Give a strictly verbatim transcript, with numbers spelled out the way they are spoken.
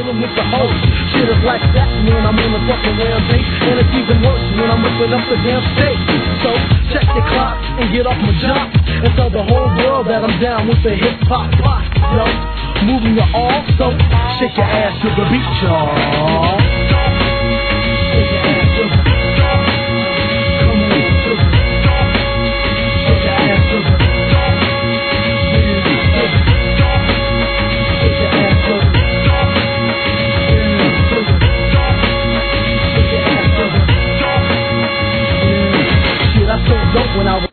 chillin' with the hoes. Shit is like that when I'm on the fucking rampage, and it's even worse when I'm whipping up the damn stage. So check your clock and get off my job and tell the whole world that I'm down with the hip hop rock, yo. Moving you all, so shake your ass to the beat, y'all.